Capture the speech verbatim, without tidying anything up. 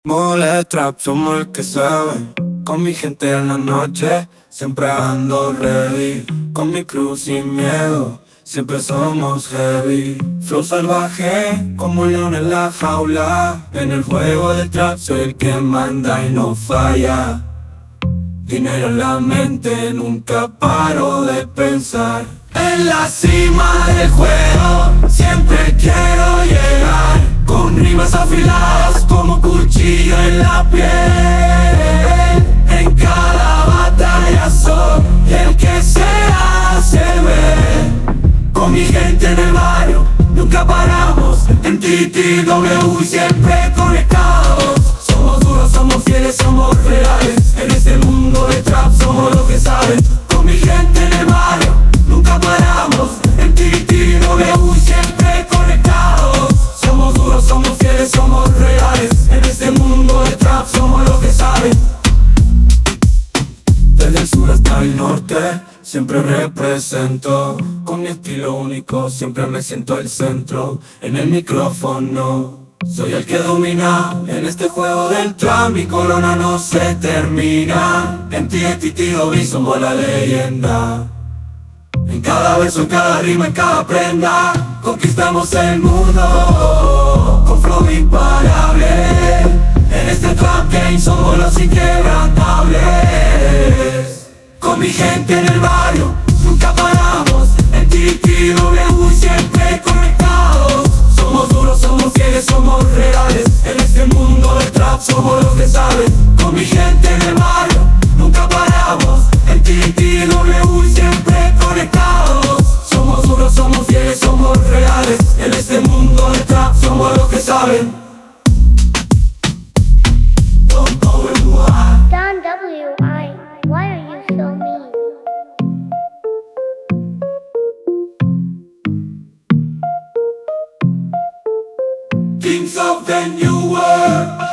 Mole trap, somos el que sabe. Con mi gente en la noche, siempre ando ready. Con mi crew sin miedo, siempre somos heavy. Flow salvaje, como un león en la jaula. En el juego de trap soy el que manda y no falla. Dinero en la mente, nunca paro de pensar. En la cima del juego, siempre quiero llegar. Con rimas afiladas como cuchillo en la piel. En cada batalla soy el que se hace ver. Con mi gente en el barrio, nunca paramos. En T T W siempre conectados. Somos duros, somos fieles, somos reales. En este mundo de trap somos los que saben. Con mi gente en el barrio, nunca paramos. En T T W siempre conectados. Somos duros, somos fieles, somos reales. En este mundo de trap somos los que saben. Desde el sur hasta el norte, siempre represento. Con mi estilo único, siempre me siento el centro. En el micrófono soy el que domina. En este juego del trap mi corona no se termina. En T T W somos la leyenda. En cada verso, en cada rima, en cada prenda, conquistamos el mundo con flow imparable. En este trap game somos los inquebrantables. Con mi gente en el barrio, nunca paramos. En T T W siempre conectados. Somos duros, somos fieles, somos reales. En este mundo del trap somos los que saben. Con mi gente en el barrio, nunca paramos. En T T W siempre conectados. Somos duros, somos fieles, somos reales. En este mundo del trap somos los que saben. Don W I, Don W I, why are you so mean? Kings of the New World.